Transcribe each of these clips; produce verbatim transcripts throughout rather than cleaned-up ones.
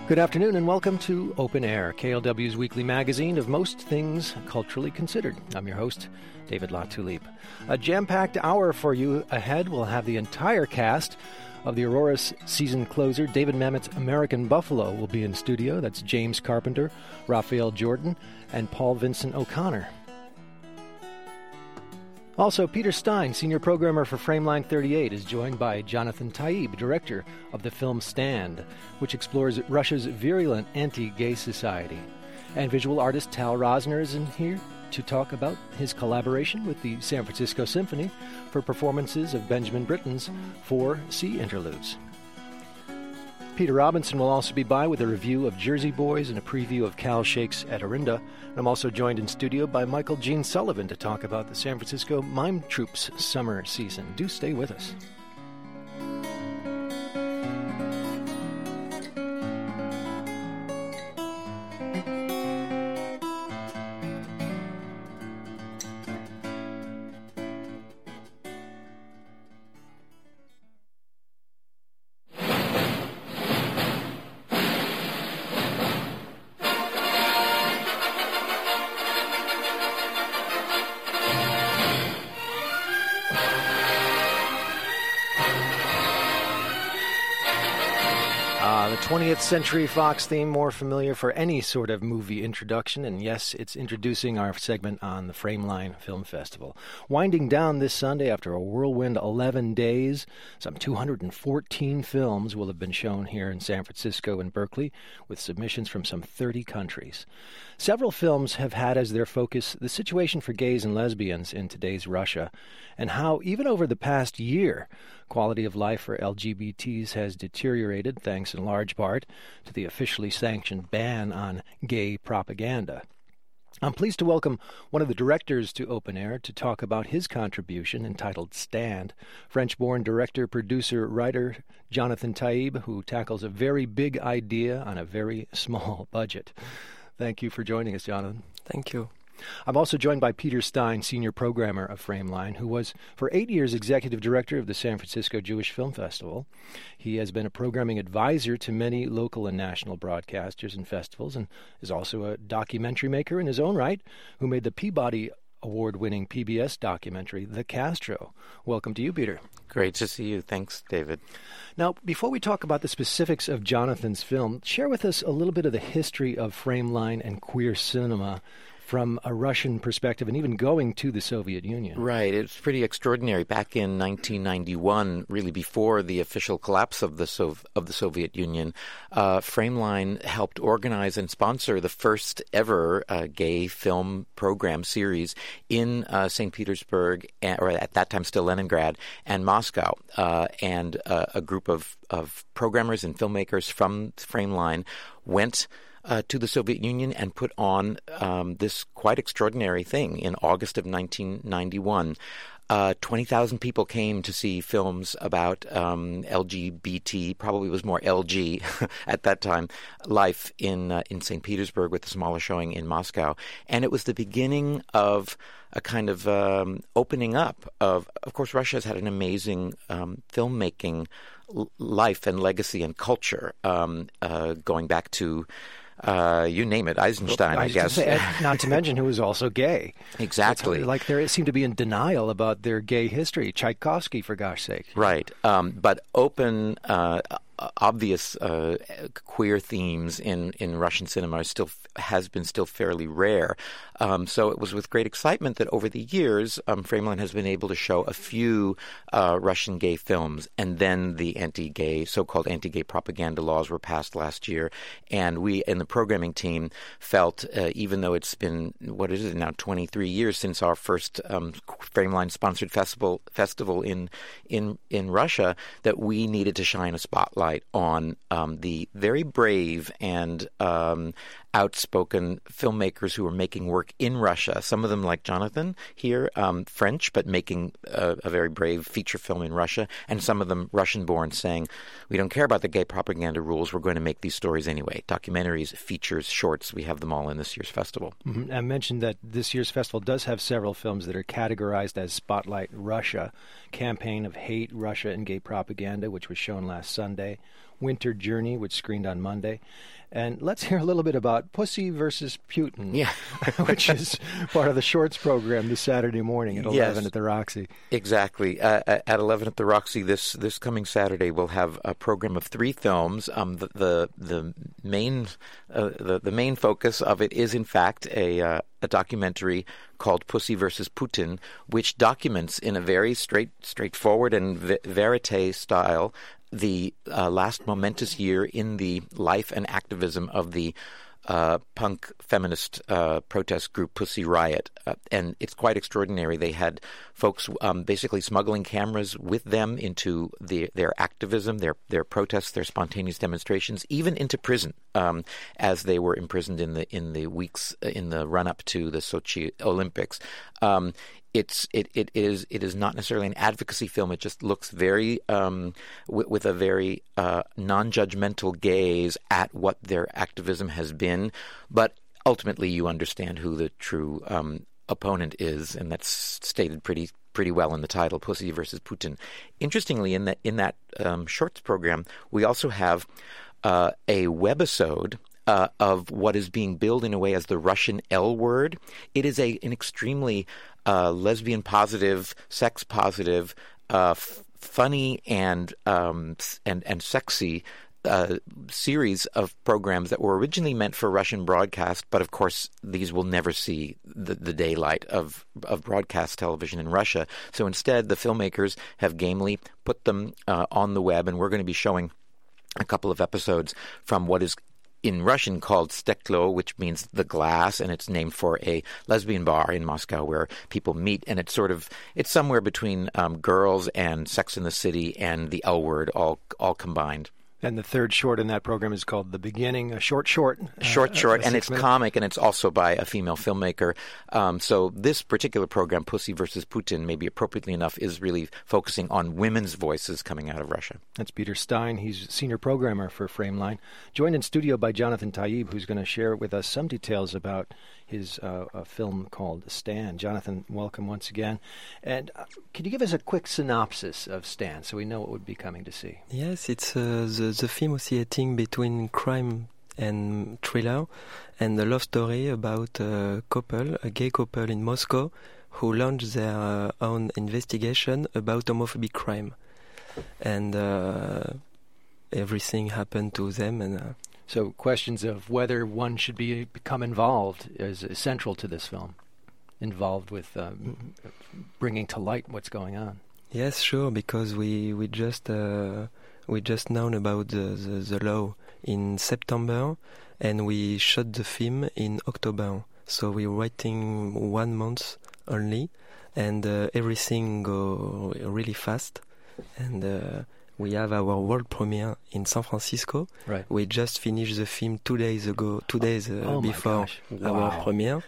Good afternoon and welcome to Open Air, K L W's weekly magazine of most things culturally considered. I'm your host, David LaTulippe. A jam-packed hour for you ahead. We'll have the entire cast of the Aurora's season closer, David Mamet's American Buffalo, will be in studio. That's James Carpenter, Raphael Jordan, and Paul Vincent O'Connor. Also, Peter Stein, senior programmer for Frameline thirty-eight, is joined by Jonathan Taib, director of the film Stand, which explores Russia's virulent anti-gay society. And visual artist Tal Rosner is in here to talk about his collaboration with the San Francisco Symphony for performances of Benjamin Britten's Four Sea Interludes. Peter Robinson will also be by with a review of Jersey Boys and a preview of Cal Shakes at Orinda. I'm also joined in studio by Michael Gene Sullivan to talk about the San Francisco Mime Troupe's summer season. Do stay with us. twentieth Century Fox theme, more familiar for any sort of movie introduction, and yes, it's introducing our segment on the Frameline Film Festival. Winding down this Sunday after a whirlwind eleven days, some two hundred fourteen films will have been shown here in San Francisco and Berkeley, with submissions from some thirty countries. Several films have had as their focus the situation for gays and lesbians in today's Russia, and how, even over the past year, quality of life for L G B Ts has deteriorated, thanks in large part to the officially sanctioned ban on gay propaganda. I'm pleased to welcome one of the directors to Open Air to talk about his contribution entitled Stand, French-born director, producer, writer Jonathan Taib, who tackles a very big idea on a very small budget. Thank you for joining us, Jonathan. Thank you. I'm also joined by Peter Stein, senior programmer of Frameline, who was for eight years executive director of the San Francisco Jewish Film Festival. He has been a programming advisor to many local and national broadcasters and festivals, and is also a documentary maker in his own right, who made the Peabody Award-winning P B S documentary, The Castro. Welcome to you, Peter. Great to see you. Thanks, David. Now, before we talk about the specifics of Jonathan's film, share with us a little bit of the history of Frameline and queer cinema from a Russian perspective, and even going to the Soviet Union. Right. It's pretty extraordinary. Back in nineteen ninety-one, really before the official collapse of the Sov- of the Soviet Union, uh, Frameline helped organize and sponsor the first ever uh, gay film program series in uh, Saint Petersburg, or at that time still Leningrad, and Moscow. Uh, and uh, a group of, of programmers and filmmakers from Frameline went Uh, to the Soviet Union and put on um, this quite extraordinary thing in August of nineteen ninety-one. Uh, twenty thousand people came to see films about um, L G B T, probably was more L G at that time, life in uh, in Saint Petersburg, with a smaller showing in Moscow. And it was the beginning of a kind of um, opening up of, of course, Russia has had an amazing um, filmmaking l- life and legacy and culture, um, uh, going back to Uh, you name it, Eisenstein, well, I, I guess. Say, not to mention who was also gay. Exactly. Like they seem to be in denial about their gay history. Tchaikovsky, for gosh sake. Right. Um, but open, uh, obvious uh, queer themes in, in Russian cinema are still has been still fairly rare. Um, so it was with great excitement that over the years, um, Frameline has been able to show a few uh, Russian gay films, and then the anti-gay, so-called anti-gay propaganda laws were passed last year, and we in the programming team felt, uh, even though it's been, what is it now, twenty-three years since our first um, Frameline-sponsored festival festival in in in Russia, that we needed to shine a spotlight on um, the very brave and um, outspoken filmmakers who are making work in Russia. Some of them, like Jonathan here, um, French, but making a, a very brave feature film in Russia, and some of them Russian-born, saying, we don't care about the gay propaganda rules, we're going to make these stories anyway. Documentaries, features, shorts, we have them all in this year's festival. Mm-hmm. I mentioned that this year's festival does have several films that are categorized as Spotlight Russia, Campaign of Hate, Russia and Gay Propaganda, which was shown last Sunday, Winter Journey, which screened on Monday. And let's hear a little bit about Pussy versus Putin, yeah. which is part of the shorts program this Saturday morning at eleven yes. at the Roxy. Exactly. Uh, at eleven at the Roxy this this coming Saturday, we'll have a program of three films. Um, the the, the main uh, the the main focus of it is in fact a uh, a documentary called Pussy versus Putin, which documents in a very straight straightforward and v- verite style the uh, last momentous year in the life and activism of the uh, punk feminist uh, protest group Pussy Riot. Uh, and it's quite extraordinary. They had folks um, basically smuggling cameras with them into the, their activism, their their protests, their spontaneous demonstrations, even into prison, um, as they were imprisoned in the in the weeks in the run up to the Sochi Olympics. Um, It's it, it is it is not necessarily an advocacy film. It just looks very um, w- with a very uh, non-judgmental gaze at what their activism has been. But ultimately, you understand who the true um, opponent is, and that's stated pretty pretty well in the title, Pussy versus Putin. Interestingly, in that in that um, shorts program, we also have uh, a webisode Uh, of what is being billed in a way as the Russian L word. It is a an extremely uh, lesbian positive, sex positive, uh, f- funny and um, and and sexy uh, series of programs that were originally meant for Russian broadcast, but of course these will never see the, the daylight of of broadcast television in Russia. So instead, the filmmakers have gamely put them uh, on the web, and we're going to be showing a couple of episodes from what is in Russian called Steklo, which means the glass, and it's named for a lesbian bar in Moscow where people meet, and it's sort of, it's somewhere between um, Girls and Sex and the City and the L Word all all combined. And the third short in that program is called The Beginning, a short short. Uh, short short, and it's minute. comic, and it's also by a female filmmaker. Um, so this particular program, Pussy versus Putin, maybe appropriately enough, is really focusing on women's voices coming out of Russia. That's Peter Stein. He's senior programmer for Frameline. Joined in studio by Jonathan Taib, who's going to share with us some details about his uh, a film called Stan. Jonathan, welcome once again. And uh, can you give us a quick synopsis of Stan so we know what we'd be coming to see? Yes, it's uh, the, the film oscillating between crime and thriller, and the love story about a couple, a gay couple in Moscow, who launched their uh, own investigation about homophobic crime. And uh, everything happened to them, and uh, so questions of whether one should be become involved is central to this film, involved with um, bringing to light what's going on. Yes, sure, because we we just uh, we just known about the, the, the law in September, and we shot the film in October. So we're waiting one month only, and uh, everything go really fast, and uh, we have our world premiere in San Francisco. Right. We just finished the film two days ago, two days uh, oh before wow. our premiere.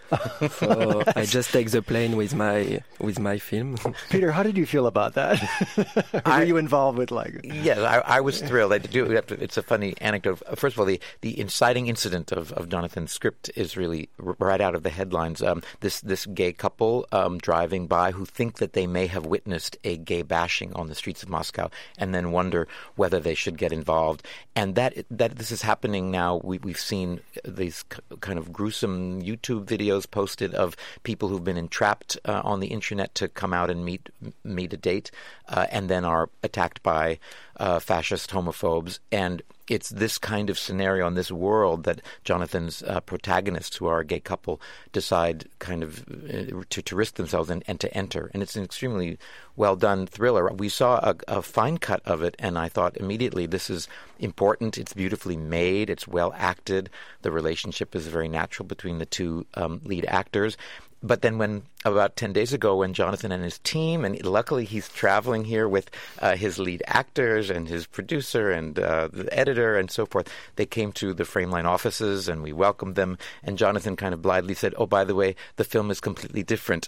So I just take the plane with my with my film. Peter, how did you feel about that? Were I, you involved with like? Yeah, I, I was thrilled. I do. It's a funny anecdote. First of all, the, the inciting incident of, of Jonathan's script is really right out of the headlines. Um, this this gay couple um, driving by who think that they may have witnessed a gay bashing on the streets of Moscow, and then wonder whether they should get involved. And that that this is happening now. We, we've seen these kind of gruesome YouTube videos posted of people who've been entrapped uh, on the internet to come out and meet meet a date, uh, and then are attacked by uh, fascist homophobes. And it's this kind of scenario in this world that Jonathan's uh, protagonists, who are a gay couple, decide kind of uh, to, to risk themselves and, and to enter. And it's an extremely well-done thriller. We saw a, a fine cut of it, and I thought immediately, this is important. It's beautifully made. It's well acted. The relationship is very natural between the two um, lead actors. But then when, about ten days ago, when Jonathan and his team, and luckily he's traveling here with uh, his lead actors and his producer and uh, the editor and so forth, they came to the Frameline offices and we welcomed them. And Jonathan kind of blithely said, oh, by the way, the film is completely different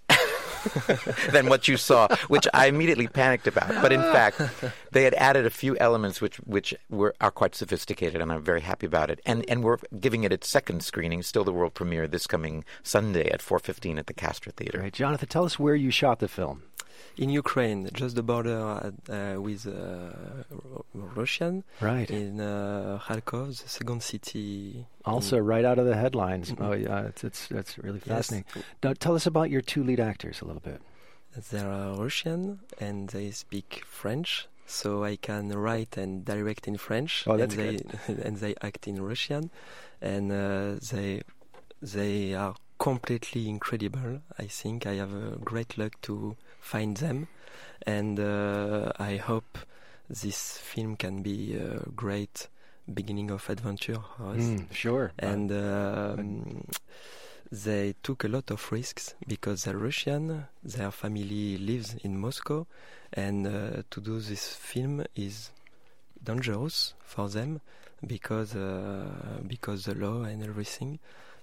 than what you saw, which I immediately panicked about. But in fact, they had added a few elements which which were are quite sophisticated, and I'm very happy about it. And and we're giving it its second screening, still the world premiere this coming Sunday at four fifteen at the Castro Theater. Right. Jonathan, tell us where you shot the film. in Ukraine, just the border uh, with uh, Russian. Right. In uh, Kharkov, the second city. Also, right out of the headlines. Mm-hmm. Oh, yeah, it's it's it's really fascinating. Yes. Now, tell us about your two lead actors a little bit. They are Russian and they speak French, so I can write and direct in French. Oh, that's and they, good. And they act in Russian, and uh, they they are completely incredible. I think I have a great luck to find them, and uh, I hope this film can be a great beginning of adventure for us. Mm, sure. And um, they took a lot of risks because they're Russian, their family lives in Moscow, and uh, to do this film is dangerous for them because uh, because the law and everything.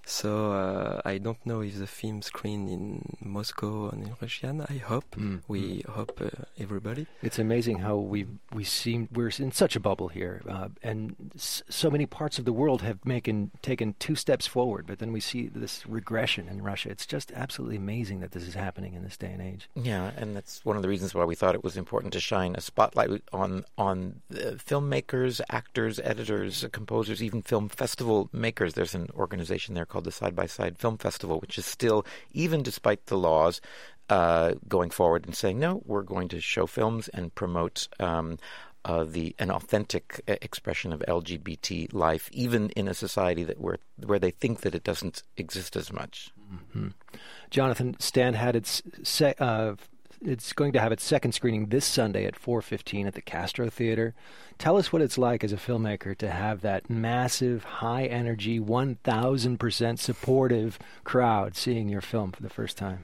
So uh, I don't know if the film screened in Moscow and in Russian. I hope mm. we mm. hope uh, everybody. It's amazing how we we seem we're in such a bubble here, uh, and s- so many parts of the world have making taken two steps forward, but then we see this regression in Russia. It's just absolutely amazing that this is happening in this day and age. Yeah, and that's one of the reasons why we thought it was important to shine a spotlight on on uh, filmmakers, actors, editors, uh, composers, even film festival makers. There's an organization there called the Side by Side Film Festival, which is still, even despite the laws, uh, going forward and saying, no, we're going to show films and promote um, uh, the an authentic uh, expression of L G B T life, even in a society that where where they think that it doesn't exist as much. Mm-hmm. Jonathan, Stand had its se- uh, it's going to have its second screening this Sunday at four fifteen at the Castro Theater. Tell us what it's like as a filmmaker to have that massive, high-energy, one thousand percent supportive crowd seeing your film for the first time.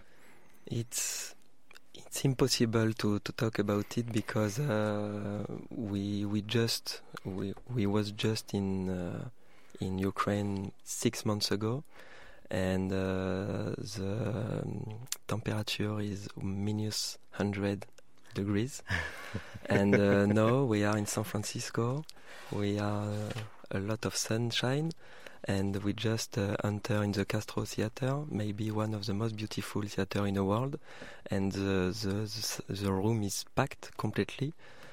It's it's impossible to, to talk about it because uh, we we just we we was just in uh, in Ukraine six months ago, and uh, the um, temperature is minus one hundred degrees. And uh, now we are in San Francisco. We are uh, a lot of sunshine, and we just uh, enter in the Castro Theater, maybe one of the most beautiful theater in the world, and the the, the, the room is packed completely.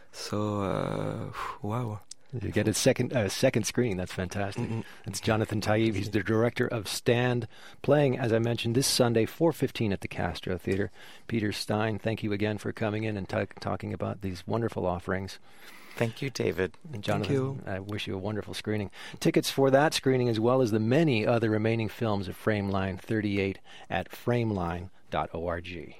So uh, wow. You get a second uh, second screen. That's fantastic. Mm-hmm. It's Jonathan Taib. He's the director of Stand, playing, as I mentioned, this Sunday, four fifteen at the Castro Theater. Peter Stein, thank you again for coming in and t- talking about these wonderful offerings. Thank you, David. And Jonathan, thank you. I wish you a wonderful screening. Tickets for that screening, as well as the many other remaining films of Frameline thirty-eight at frameline dot org.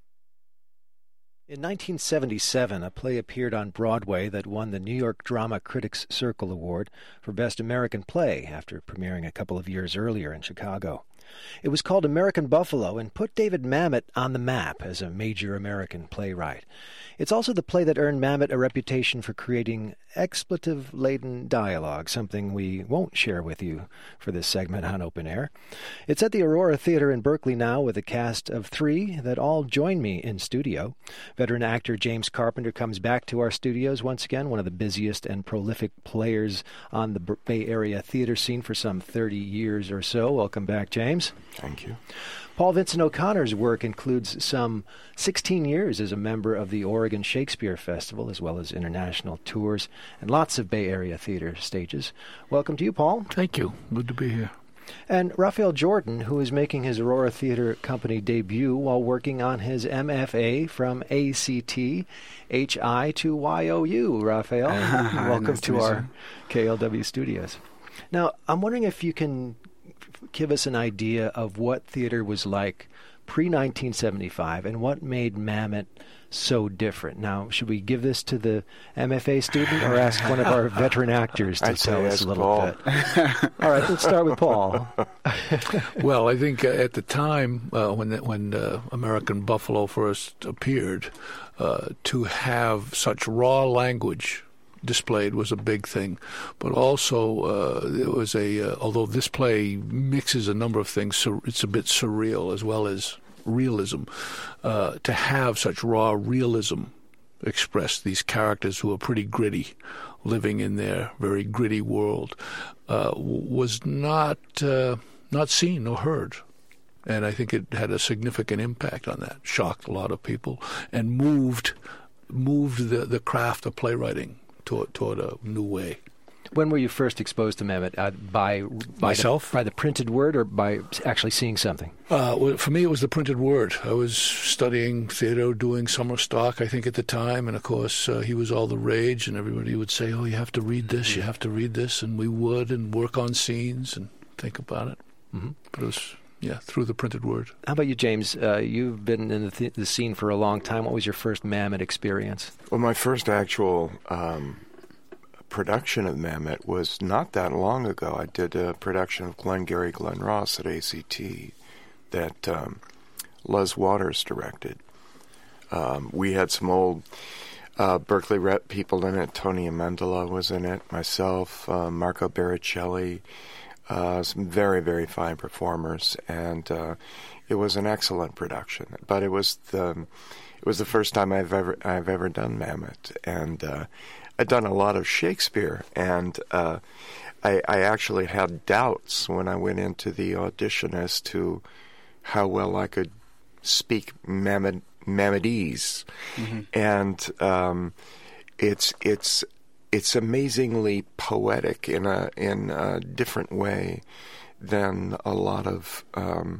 In nineteen seventy-seven, a play appeared on Broadway that won the New York Drama Critics Circle Award for Best American Play after premiering a couple of years earlier in Chicago. It was called American Buffalo and put David Mamet on the map as a major American playwright. It's also the play that earned Mamet a reputation for creating expletive-laden dialogue, something we won't share with you for this segment on Open Air. It's at the Aurora Theater in Berkeley now with a cast of three that all join me in studio. Veteran actor James Carpenter comes back to our studios once again, one of the busiest and prolific players on the Bay Area theater scene for some thirty years or so. Welcome back, James. Thank you. Paul Vincent O'Connor's work includes some sixteen years as a member of the Oregon Shakespeare Festival, as well as international tours and lots of Bay Area theater stages. Welcome to you, Paul. Thank you. Good to be here. And Raphael Jordan, who is making his Aurora Theater Company debut while working on his M F A from A C T H I to Y O U. Raphael, welcome nice to, to our K L W studios. Now, I'm wondering if you can give us an idea of what theater was like pre nineteen seventy-five and what made Mamet so different. Now, should we give this to the M F A student or ask one of our veteran actors to I'd tell us a little Paul. bit? All right, let's start with Paul. Well, I think uh, at the time uh, when the, when uh, American Buffalo first appeared, uh, to have such raw language displayed was a big thing, but also uh, it was a uh, although this play mixes a number of things, so it's a bit surreal as well as realism. Uh, to have such raw realism expressed, these characters who are pretty gritty, living in their very gritty world, uh, was not uh, not seen or heard. And I think it had a significant impact on that, shocked a lot of people, and moved moved the, the craft of playwriting toward, toward a new way. When were you first exposed to Mamet? Uh, by by Myself? The, by the printed word, or by actually seeing something? Uh, well, for me, it was the printed word. I was studying theater, doing summer stock, I think, at the time. And, of course, uh, he was all the rage, and everybody would say, oh, you have to read this, you have to read this. And we would, and work on scenes and think about it. Mm-hmm. But it was, yeah, through the printed word. How about you, James? Uh, you've been in the, th- the scene for a long time. What was your first Mamet experience? Well, my first actual um, production of Mamet was not that long ago. I did a production of Glengarry Glen Ross at A C T that um, Les Waters directed. Um, we had some old uh, Berkeley rep people in it. Tony Amendola was in it, myself, uh, Marco Baricelli, uh, some very, very fine performers, and uh, it was an excellent production. But it was the it was the first time I've ever I've ever done Mamet, and uh, I'd done a lot of Shakespeare, and uh, I, I actually had doubts when I went into the audition as to how well I could speak Mamet, Mametese, mm-hmm. and um, it's it's it's amazingly poetic in a in a different way than a lot of um,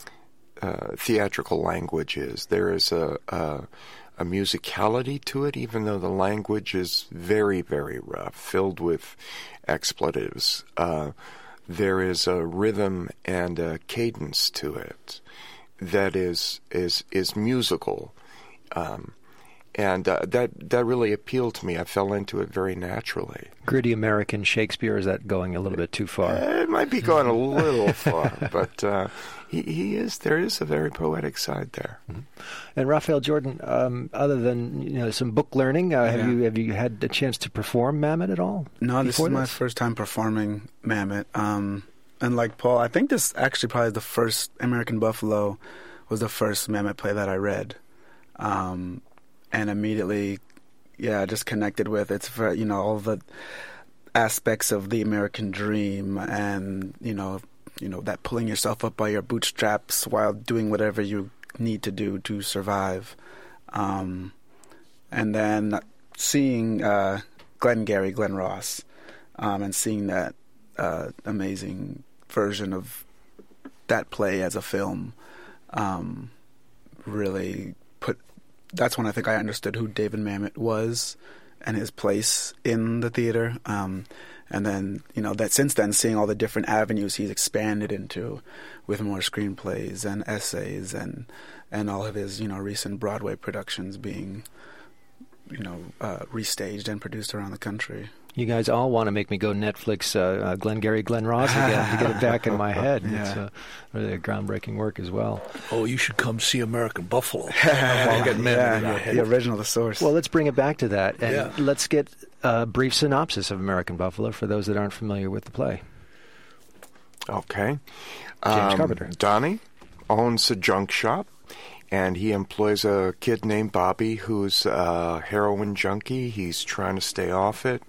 uh, theatrical language is. There is a, a a musicality to it, even though the language is very, very rough, filled with expletives. Uh, there is a rhythm and a cadence to it that is is is musical, um, and uh, that that really appealed to me. I fell into it very naturally. Gritty American Shakespeare, is that going a little bit too far? Uh, it might be going a little far, but uh, he, he is. There is a very poetic side there. Mm-hmm. And Raphael Jordan, um, other than you know some book learning, uh, have yeah. you have you had a chance to perform Mamet at all? No, this is this? my first time performing Mamet. Um, and like Paul, I think this actually probably the first American Buffalo was the first Mamet play that I read, um, and immediately, yeah, just connected with it's for, you know all the aspects of the American dream, and you know you know that pulling yourself up by your bootstraps while doing whatever you need to do to survive, um, and then seeing uh, Glengarry Glen Ross, um, and seeing that uh, amazing version of that play as a film, um, really put. That's when I think I understood who David Mamet was and his place in the theater. Um, and then, you know, that since then, seeing all the different avenues he's expanded into with more screenplays and essays and and all of his, you know, recent Broadway productions being, you know, uh, restaged and produced around the country. You guys all want to make me go Netflix uh, uh, Glengarry Glen Ross again to get it back in my head. Yeah. It's uh, really a groundbreaking work as well. Oh, you should come see American Buffalo. I'll get Mamet in your head. The original, the source. Well, let's bring it back to that, and Yeah. let's get a brief synopsis of American Buffalo for those that aren't familiar with the play. Okay. James Um, Carpenter. Donnie owns a junk shop, and he employs a kid named Bobby who's a heroin junkie. He's trying to stay off it,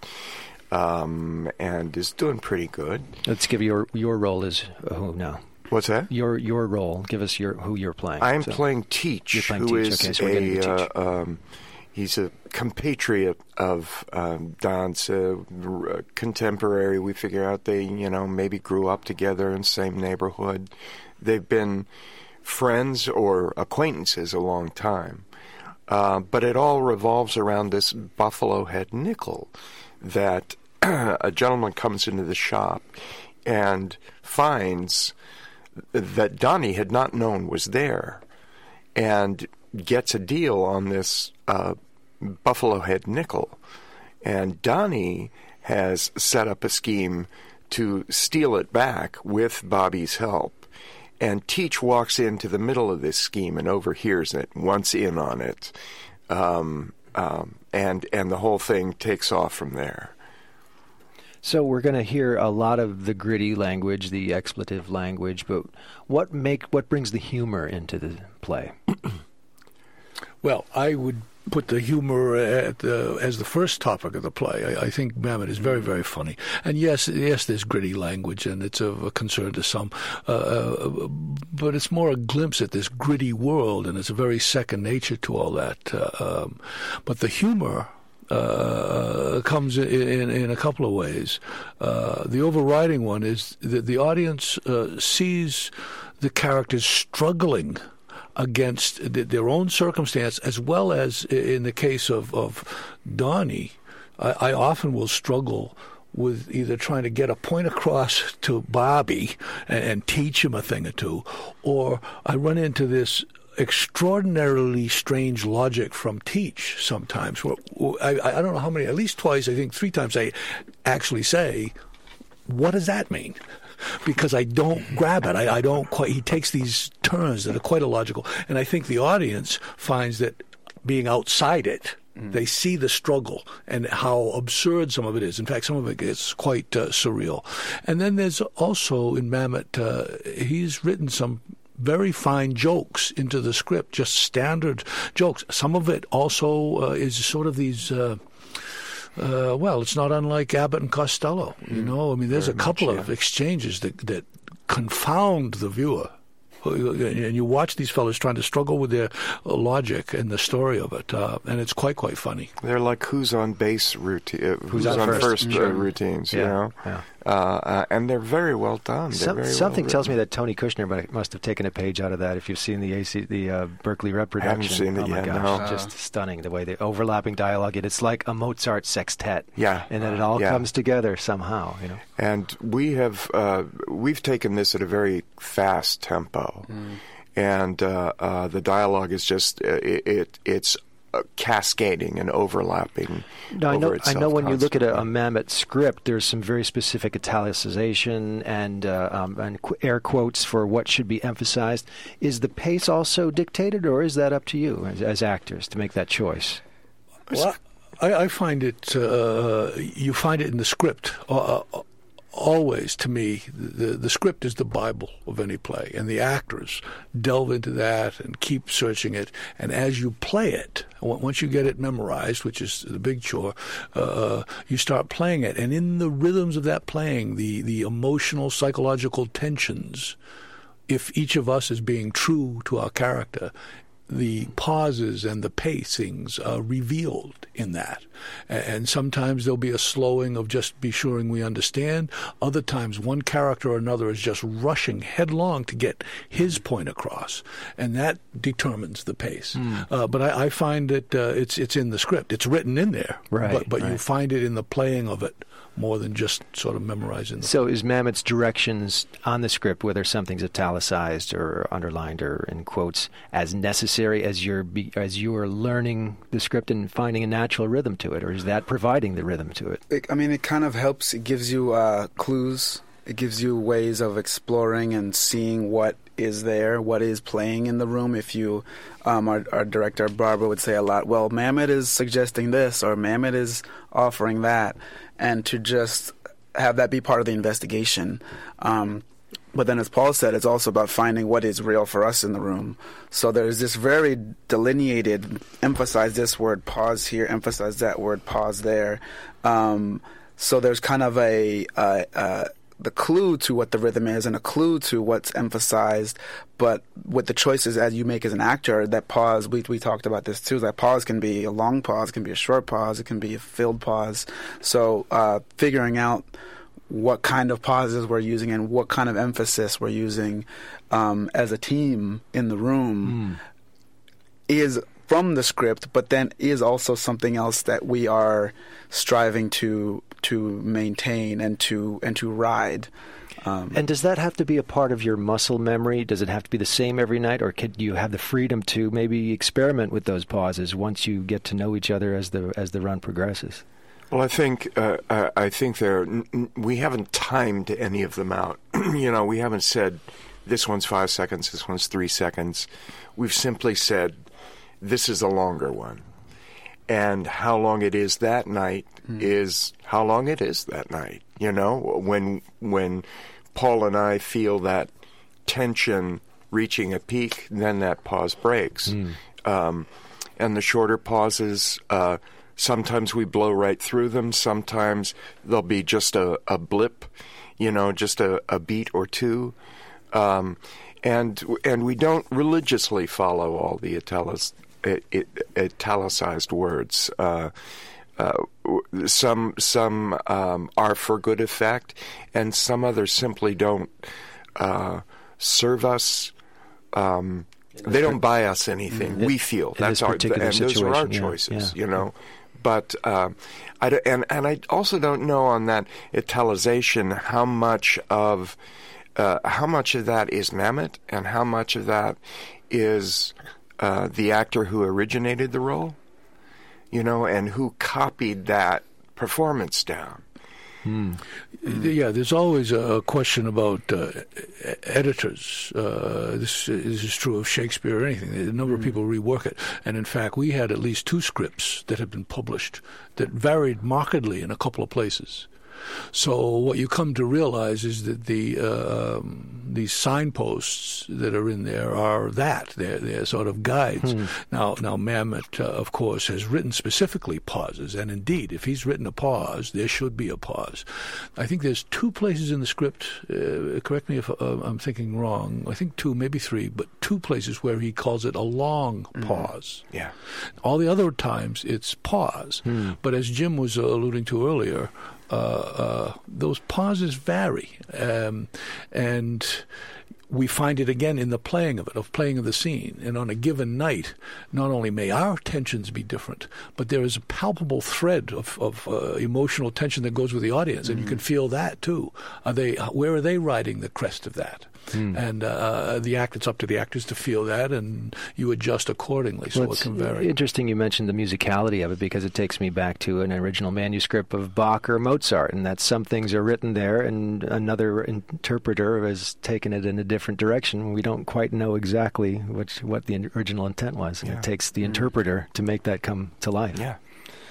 um, and is doing pretty good. Let's give your your role is uh, who now? What's that? Your your role. Give us your who you're playing. I'm So- playing Teach, You're playing who Teach. is Okay, so we're getting a to Teach. uh, um, he's a compatriot of um, Don's, uh, r- contemporary. We figure out they, you know, maybe grew up together in the same neighborhood. They've been friends or acquaintances a long time. Uh, but it all revolves around this buffalo head nickel that a gentleman comes into the shop and finds that Donnie had not known was there, and gets a deal on this uh, buffalo head nickel. And Donnie has set up a scheme to steal it back with Bobby's help. And Teach walks into the middle of this scheme and overhears it, wants in on it, um, um, and and the whole thing takes off from there. So we're going to hear a lot of the gritty language, the expletive language, but what make what brings the humor into the play? Well, I would put the humor at the, as the first topic of the play. I, I think Mamet is very, very funny. And yes, yes, there's gritty language, and it's of a concern to some. Uh, but it's more a glimpse at this gritty world, and it's a very second nature to all that. Uh, um, but the humor uh, comes in, in, in a couple of ways. Uh, the overriding one is that the audience uh, sees the characters struggling against their own circumstance, as well as in the case of, of Donnie, I, I often will struggle with either trying to get a point across to Bobby and, and teach him a thing or two, or I run into this extraordinarily strange logic from Teach sometimes. Where, I, I don't know how many, at least twice, I think three times, I actually say, what does that mean? Because I don't grab it. I, I don't quite. He takes these turns that are quite illogical, and I think the audience finds that being outside it, mm. they see the struggle and how absurd some of it is. In fact, some of it gets quite uh, surreal. And then there's also in Mamet, uh, he's written some very fine jokes into the script, just standard jokes. Some of it also uh, is sort of these. Uh, Uh, well, it's not unlike Abbott and Costello, you know. I mean, there's Very a couple much, of yeah. exchanges that, that confound the viewer. And you watch these fellows trying to struggle with their logic and the story of it, uh, and it's quite, quite funny. They're like who's on base routine, uh, who's, Who's on on first, first, sure. uh, routines, Yeah, you know. yeah. Uh, uh, and they're very well done. They're Some, very something well tells me written. that Tony Kushner might- must have taken a page out of that. If you've seen the A C, the uh, Berkeley reproduction, seen it oh my yet, gosh, no. just stunning the way the overlapping dialogue. And it's like a Mozart sextet. Yeah. and then it all Yeah. comes together somehow. You know, And we have uh, we've taken this at a very fast tempo, Mm. and uh, uh, the dialogue is just uh, it, it it's uh, cascading and overlapping. Now, I over know. I itself know when you look at a, a constantly. Mamet script, there's some very specific italicization and uh, um, and qu- air quotes for what should be emphasized. Is the pace also dictated, or is that up to you as, as actors to make that choice? Well, I, I find it, uh, you find it in the script. Uh, uh, always, to me, the, the script is the Bible of any play, and the actors delve into that and keep searching it. And as you play it, on- once you get it memorized, which is the big chore, uh, you start playing it. And in the rhythms of that playing, the, the emotional, psychological tensions, if each of us is being true to our character, the pauses and the pacings are revealed in that. And sometimes there'll be a slowing of just be sure we understand. Other times one character or another is just rushing headlong to get his point across. And that determines the pace. Mm. Uh, but I, I find that uh, it's it's in the script. It's written in there. Right, But, but right. you find it in the playing of it more than just sort of memorizing the So is Mamet's directions on the script, whether something's italicized or underlined or in quotes, as necessary as you're be, as you are learning the script and finding a natural rhythm to it, or is that providing the rhythm to it? It, I mean, it kind of helps. It gives you uh, clues. It gives you ways of exploring and seeing what is there, what is playing in the room. If you, um, our, our director, Barbara, would say a lot, well, Mamet is suggesting this, or Mamet is offering that, and to just have that be part of the investigation. Um, but then, as Paul said, it's also about finding what is real for us in the room. So there's this very delineated, emphasize this word, pause here, emphasize that word, pause there. Um, so there's kind of a... Uh, uh, the clue to what the rhythm is and a clue to what's emphasized, but with the choices as you make as an actor, that pause, we we talked about this too, that pause can be a long pause, it can be a short pause, it can be a filled pause. So uh, figuring out what kind of pauses we're using and what kind of emphasis we're using um, as a team in the room mm. is from the script, but then is also something else that we are striving to to maintain and to and to ride. Um, and does that have to be a part of your muscle memory? Does it have to be the same every night, or can you have the freedom to maybe experiment with those pauses once you get to know each other as the as the run progresses? Well, I think uh, uh, I think there n- n- we haven't timed any of them out. You know, we haven't said this one's five seconds, this one's three seconds. We've simply said this is a longer one. And how long it is that night mm. is how long it is that night. You know, when when Paul and I feel that tension reaching a peak, then that pause breaks. Mm. Um, and the shorter pauses, uh, sometimes we blow right through them. Sometimes there'll be just a, a blip, you know, just a, a beat or two. Um, and and we don't religiously follow all the italis, it, it, italicized words. Uh, uh, some some um, are for good effect, and some others simply don't uh, serve us. Um, they don't buy us anything. It, we feel in that's this our, particular and those are our situation, yeah, choices, yeah. you know. But um, I d- and and I also don't know on that italicization how much of uh, how much of that is Mamet and how much of that is uh, the actor who originated the role, you know, and who copied that performance down. Hmm. Yeah, there's always a question about uh, editors. Uh, this, this is true of Shakespeare or anything. A number of people rework it. And in fact, we had at least two scripts that have been published that varied markedly in a couple of places. So what you come to realize is that the uh, um, these signposts that are in there are that they're they're sort of guides. Hmm. Now, now Mamet, uh, of course, has written specifically pauses, and indeed, if he's written a pause, there should be a pause. I think there's two places in the script. Uh, correct me if uh, I'm thinking wrong. I think two, maybe three, but two places where he calls it a long mm. pause. Yeah. All the other times it's pause. Hmm. But as Jim was uh, alluding to earlier. Uh, uh, those pauses vary, um, and we find it again in the playing of it, of playing of the scene. And on a given night, not only may our tensions be different, but there is a palpable thread of, of uh, emotional tension that goes with the audience, mm-hmm. and you can feel that too. Are they? Where are they riding the crest of that? Mm. And uh, the act, it's up to the actors to feel that, and you adjust accordingly, so well, it can vary. Interesting you mentioned the musicality of it, because it takes me back to an original manuscript of Bach or Mozart, and that some things are written there and another interpreter has taken it in a different direction. We don't quite know exactly which, what the original intent was, and yeah. it takes the mm. interpreter to make that come to life. Yeah.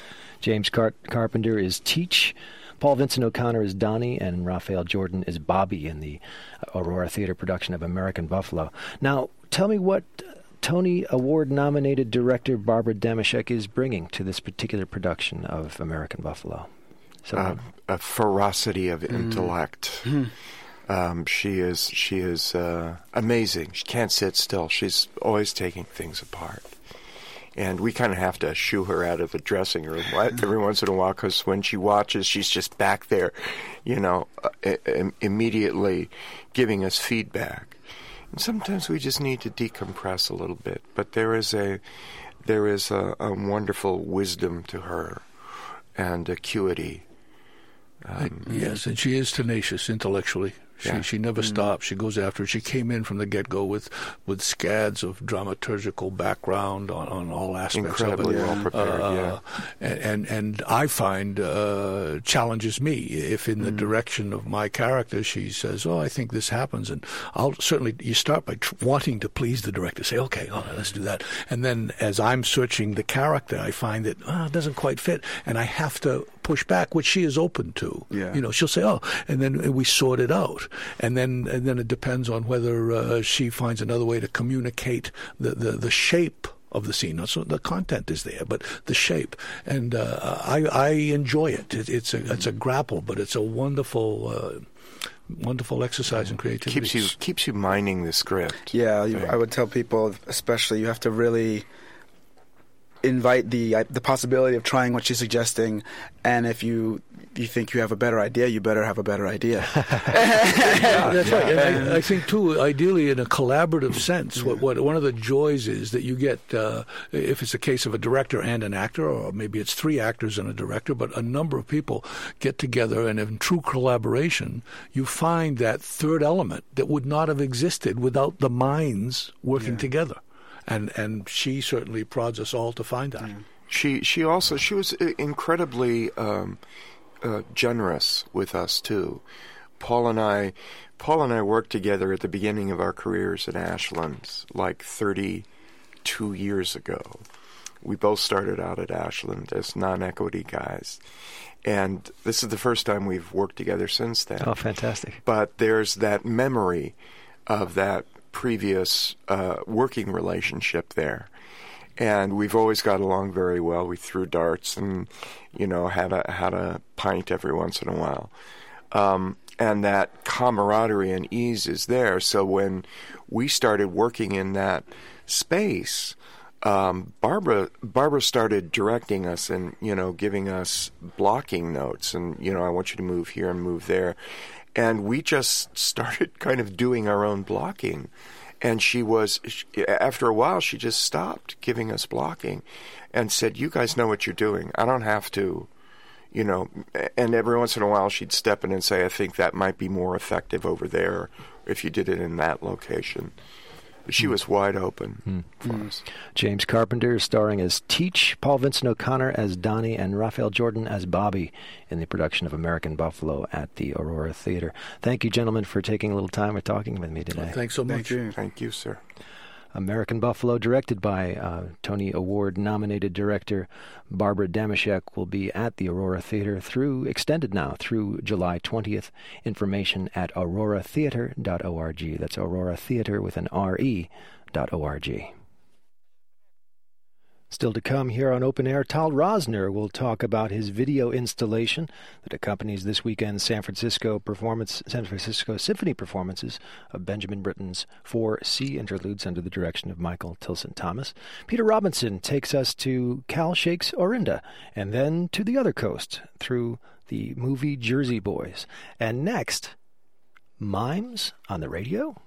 James Car- Carpenter is Teach. Paul Vincent O'Connor is Donnie, and Raphael Jordan is Bobby in the Aurora Theater production of American Buffalo. Now, tell me what Tony Award-nominated director Barbara Damashek is bringing to this particular production of American Buffalo. So, uh, a ferocity of intellect. Mm. Um, she is she is uh, amazing. She can't sit still. She's always taking things apart. And we kind of have to shoo her out of the dressing room every once in a while, because when she watches, she's just back there, you know, uh, im- immediately giving us feedback. And sometimes we just need to decompress a little bit. But there is a there is a, a wonderful wisdom to her and acuity. Um, yes, and she is tenacious intellectually. She yeah. she never mm. stops. She goes after it. She came in from the get-go with, with scads of dramaturgical background on, on all aspects Incredibly of it. well prepared, uh, yeah. And, and, and I find uh, challenges me. If in the mm. direction of my character she says, oh, I think this happens, and I'll certainly, you start by tr- wanting to please the director. Say, okay, oh, let's do that. And then as I'm searching the character, I find that oh, it doesn't quite fit, and I have to push back, which she is open to. Yeah. You know, she'll say, oh, and then we sort it out. And then and then it depends on whether uh, she finds another way to communicate the, the, the shape of the scene. So the content is there, but the shape. And uh, I I enjoy it. it. It's a it's a grapple, but it's a wonderful uh, wonderful exercise in creativity. Keeps you keeps you mining the script. Yeah, you, I would tell people, especially, you have to really invite the uh, the possibility of trying what she's suggesting, and if you you think you have a better idea, you better have a better idea. yeah, that's right. And I, I think too, ideally, in a collaborative sense, what, what one of the joys is that you get, uh, if it's a case of a director and an actor, or maybe it's three actors and a director, but a number of people get together, and in true collaboration, you find that third element that would not have existed without the minds working yeah. together. And and she certainly prods us all to find that. Yeah. She she also she was incredibly um, uh, generous with us too. Paul and I, Paul and I worked together at the beginning of our careers at Ashland, like thirty-two years ago. We both started out at Ashland as non-equity guys, and this is the first time we've worked together since then. Oh, fantastic! But there's that memory of that previous uh, working relationship there, and we've always got along very well. We threw darts and, you know, had a had a pint every once in a while. Um, and that camaraderie and ease is there. So when we started working in that space, um, Barbara Barbara started directing us and, you know, giving us blocking notes and, you know, I want you to move here and move there. And we just started kind of doing our own blocking. And she was, after a while, she just stopped giving us blocking and said, you guys know what you're doing. I don't have to, you know. And every once in a while, she'd step in and say, I think that might be more effective over there if you did it in that location. She was wide open mm. for mm. us. James Carpenter starring as Teach, Paul Vincent O'Connor as Donnie, and Raphael Jordan as Bobby in the production of American Buffalo at the Aurora Theater. Thank you, gentlemen, for taking a little time and talking with me today. Well, thanks so much. Thank you, Thank you sir. American Buffalo, directed by uh, Tony Award-nominated director Barbara Damashek, will be at the Aurora Theater through, extended now, through July twentieth. Information at aurora theater dot org. That's Aurora Theater with an R E dot O R G. Still to come here on Open Air, Tal Rosner will talk about his video installation that accompanies this weekend's San Francisco performance, San Francisco Symphony performances of Benjamin Britten's four C interludes under the direction of Michael Tilson Thomas. Peter Robinson takes us to Cal Shakes Orinda and then to the other coast through the movie Jersey Boys. And next, mimes on the radio?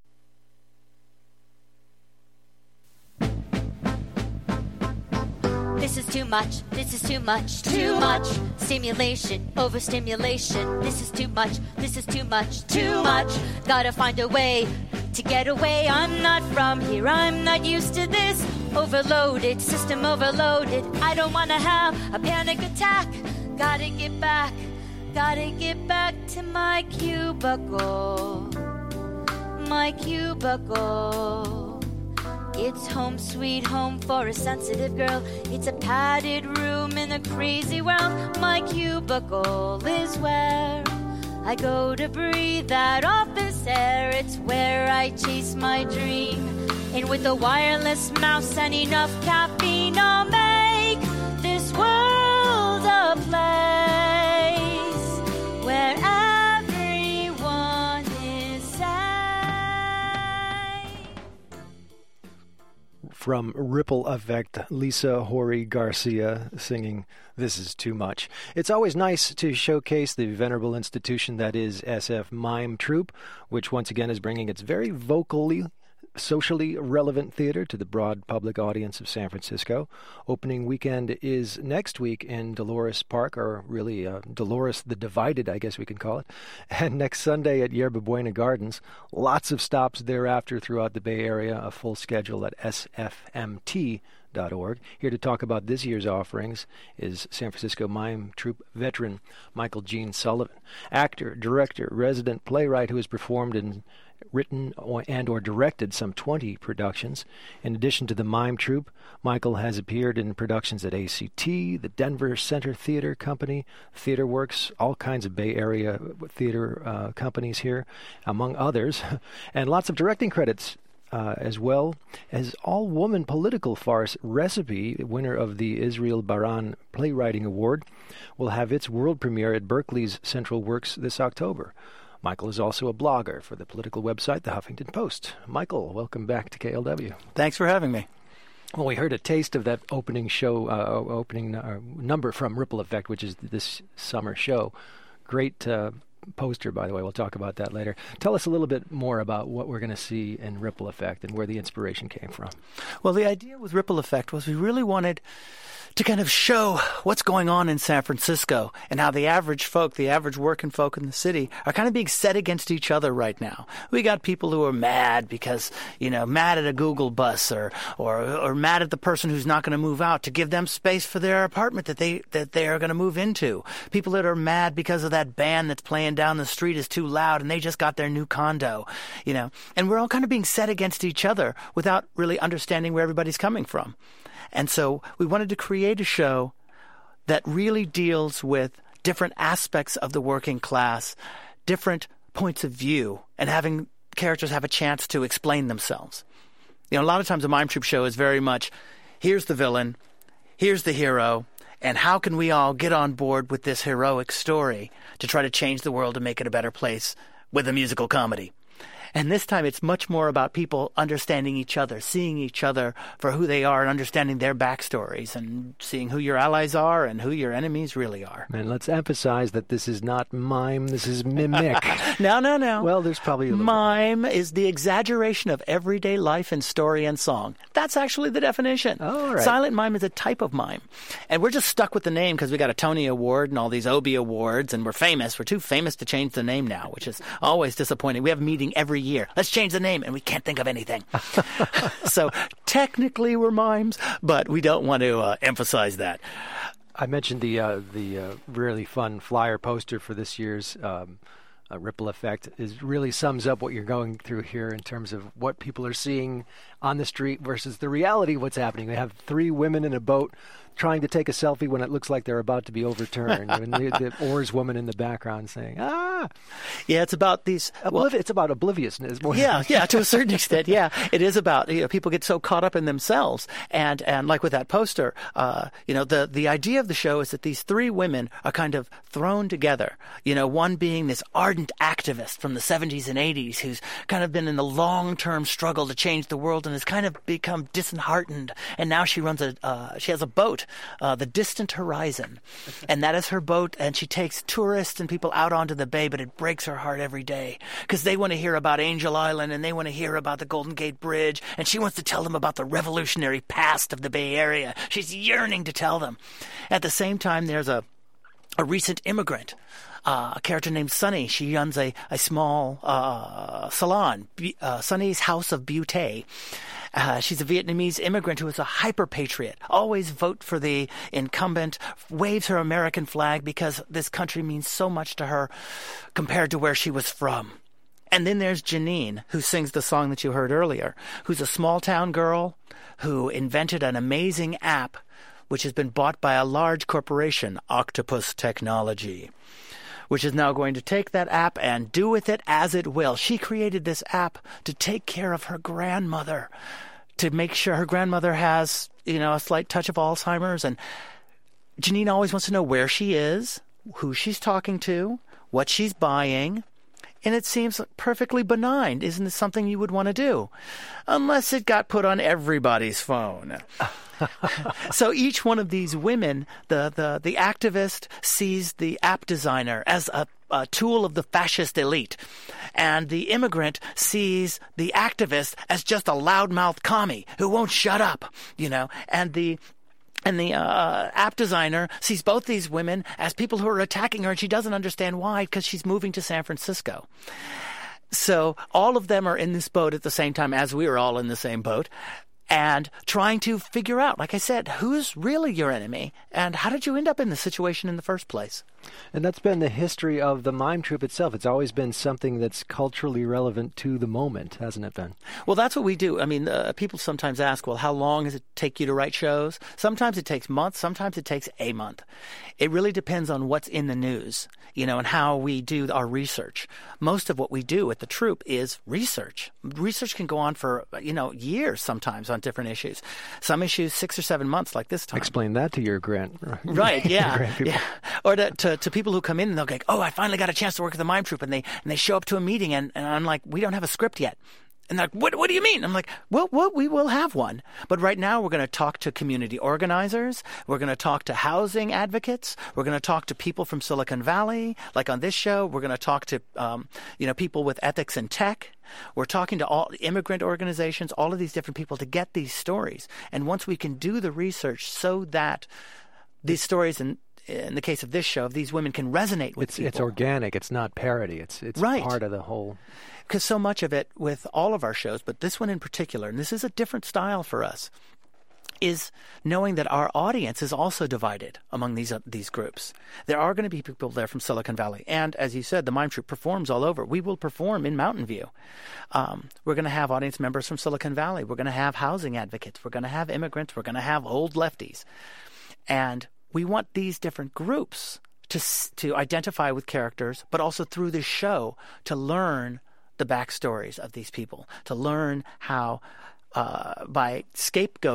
This is too much, this is too much, too much stimulation, overstimulation. This is too much, this is too much, too much. Gotta find a way to get away. I'm not from here, I'm not used to this. Overloaded, system overloaded. I don't wanna have a panic attack. Gotta get back, gotta get back to my cubicle. My cubicle. It's home sweet home for a sensitive girl. It's a padded room in a crazy world. My cubicle is where I go to breathe that office air. It's where I chase my dream. And with a wireless mouse and enough caffeine, I'll make this world a place where everyone is safe. From Ripple Effect, Lisa Hori Garcia singing This Is Too Much. It's always nice to showcase the venerable institution that is S F Mime Troupe, which once again is bringing its very vocally, socially relevant theater to the broad public audience of San Francisco. Opening weekend is next week in Dolores Park, or really uh, Dolores the Divided, I guess we can call it, and next Sunday at Yerba Buena Gardens. Lots of stops thereafter throughout the Bay Area, a full schedule at S F M T dot org. Here to talk about this year's offerings is San Francisco Mime Troupe veteran Michael Gene Sullivan, actor, director, resident playwright who has performed in written or, and or directed some twenty productions. In addition to the Mime Troupe, Michael has appeared in productions at A C T, the Denver Center Theater Company, Theater Works, all kinds of Bay Area theater uh, companies here, among others, and lots of directing credits. Uh, as well as all-woman political farce Recipe, winner of the Israel Baran Playwriting Award, will have its world premiere at Berkeley's Central Works this October. Michael is also a blogger for the political website The Huffington Post. Michael, welcome back to K L W. Thanks for having me. Well, we heard a taste of that opening show, uh, opening uh, number from Ripple Effect, which is this summer show. Great uh, poster, by the way. We'll talk about that later. Tell us a little bit more about what we're going to see in Ripple Effect and where the inspiration came from. Well, the idea with Ripple Effect was we really wanted to kind of show what's going on in San Francisco and how the average folk, the average working folk in the city are kind of being set against each other right now. We got people who are mad because, you know, mad at a Google bus or or, or mad at the person who's not going to move out to give them space for their apartment that they that they are going to move into. People that are mad because of that band that's playing down the street is too loud and they just got their new condo, you know. And we're all kind of being set against each other without really understanding where everybody's coming from. And so we wanted to create a show that really deals with different aspects of the working class, different points of view, and having characters have a chance to explain themselves. You know, a lot of times a mime troupe show is very much, here's the villain, here's the hero, and how can we all get on board with this heroic story to try to change the world and make it a better place with a musical comedy. And this time it's much more about people understanding each other, seeing each other for who they are and understanding their backstories and seeing who your allies are and who your enemies really are. And let's emphasize that this is not mime, this is mimic. no, no, no. Well, there's probably a little Mime bit. Is the exaggeration of everyday life in story and song. That's actually the definition. Oh, all right. Silent mime is a type of mime. And we're just stuck with the name because we got a Tony Award and all these Obie Awards, and we're famous. We're too famous to change the name now, which is always disappointing. We have a meeting every year. Let's change the name, and we can't think of anything. So technically we're mimes, but we don't want to uh, emphasize that. I mentioned the uh, the uh, really fun flyer poster for this year's um, uh, Ripple Effect. Is really sums up what you're going through here in terms of what people are seeing on the street versus the reality of what's happening. They have three women in a boat trying to take a selfie when it looks like they're about to be overturned, and the, the oars woman in the background saying, "Ah." Yeah, it's about these. Obliv- well, it's about obliviousness. More yeah, yeah, to a certain extent, yeah, it is about, you know, people get so caught up in themselves, and and like with that poster, uh, you know, the the idea of the show is that these three women are kind of thrown together. You know, one being this ardent activist from the seventies and eighties who's kind of been in the long term struggle to change the world and has kind of become disheartened, and now she runs a uh, she has a boat. Uh, the Distant Horizon, and that is her boat, and she takes tourists and people out onto the bay, but it breaks her heart every day because they want to hear about Angel Island and they want to hear about the Golden Gate Bridge, and she wants to tell them about the revolutionary past of the Bay Area. She's yearning to tell them. At the same time, there's a a recent immigrant, uh, a character named Sunny. She runs a, a small uh, salon, uh, Sunny's House of Beauté. Uh, she's a Vietnamese immigrant who is a hyper-patriot, always vote for the incumbent, waves her American flag because this country means so much to her compared to where she was from. And then there's Janine, who sings the song that you heard earlier, who's a small-town girl who invented an amazing app which has been bought by a large corporation, Octopus Technology, which is now going to take that app and do with it as it will. She created this app to take care of her grandmother, to make sure her grandmother has, you know, a slight touch of Alzheimer's. And Janine always wants to know where she is, who she's talking to, what she's buying. And it seems perfectly benign. Isn't this something you would want to do? Unless it got put on everybody's phone. So each one of these women, the, the, the activist sees the app designer as a, a tool of the fascist elite. And the immigrant sees the activist as just a loudmouth commie who won't shut up, you know. And the And the uh, app designer sees both these women as people who are attacking her, and she doesn't understand why because she's moving to San Francisco. So all of them are in this boat at the same time as we are all in the same boat, and trying to figure out, like I said, who's really your enemy and how did you end up in this situation in the first place? And that's been the history of the mime troupe itself. It's always been something that's culturally relevant to the moment, hasn't it been? Well, that's what we do. I mean, uh, people sometimes ask, well, how long does it take you to write shows? Sometimes it takes months. Sometimes it takes a month. It really depends on what's in the news, you know, and how we do our research. Most of what we do at the troupe is research. Research can go on for, you know, years sometimes on different issues. Some issues six or seven months like this time. Explain that to your grand... Right, yeah. grand yeah. Or to, to to people who come in and they'll go, oh, I finally got a chance to work at the mime troupe, and they and they show up to a meeting and, and I'm like, we don't have a script yet. And they're like, what, what do you mean? I'm like, well, well, we will have one. But right now we're going to talk to community organizers. We're going to talk to housing advocates. We're going to talk to people from Silicon Valley. Like on this show, we're going to talk to, um, you know, people with ethics and tech. We're talking to all immigrant organizations, all of these different people to get these stories. And once we can do the research so that these stories and in the case of this show, these women can resonate with it's, people. It's organic. It's not parody. It's it's right. part of the whole. Because so much of it with all of our shows, but this one in particular, and this is a different style for us, is knowing that our audience is also divided among these uh, these groups. There are going to be people there from Silicon Valley. And as you said, the Mime Troupe performs all over. We will perform in Mountain View. Um, we're going to have audience members from Silicon Valley. We're going to have housing advocates. We're going to have immigrants. We're going to have old lefties. And we want these different groups to to identify with characters, but also through this show to learn the backstories of these people, to learn how, uh, by scapegoating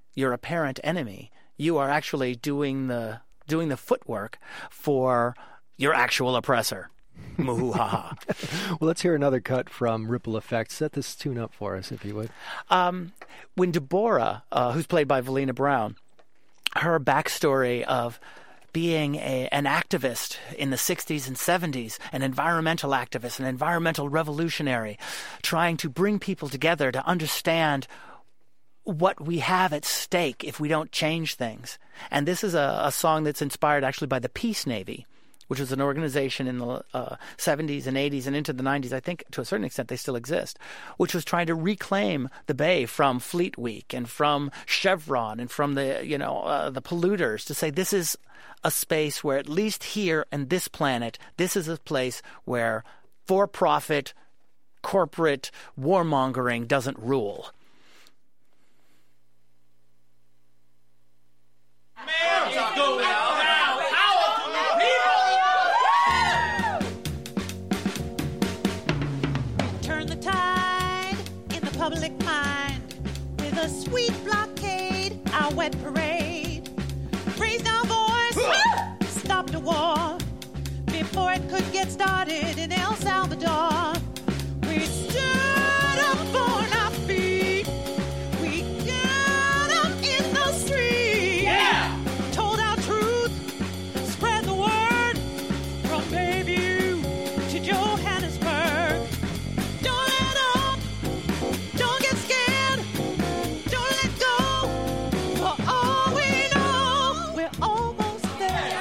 your apparent enemy. You are actually doing the doing the footwork for your actual oppressor. Moo ha ha. Well, let's hear another cut from Ripple Effect. Set this tune up for us, if you would. Um, when Deborah, uh, who's played by Valina Brown, her backstory of being a, an activist in the sixties and seventies, an environmental activist, an environmental revolutionary, trying to bring people together to understand what we have at stake if we don't change things. And this is a, a song that's inspired actually by the Peace Navy, which was an organization in the uh, seventies and eighties and into the nineties. I think to a certain extent they still exist, which was trying to reclaim the Bay from Fleet Week and from Chevron and from the, you know, uh, the polluters, to say this is a space where, at least here and this planet, this is a place where for-profit corporate warmongering doesn't rule. Turn the tide in the public mind with a sweet blockade, our wet parade. Raised our voice, stopped a war before it could get started in El Salvador. We stood up on our feet. We got up in the street. Yeah! Told our truth, spread the word from Bayview to Johannesburg. Don't let up, don't get scared, don't let go. For all we know, we're almost there.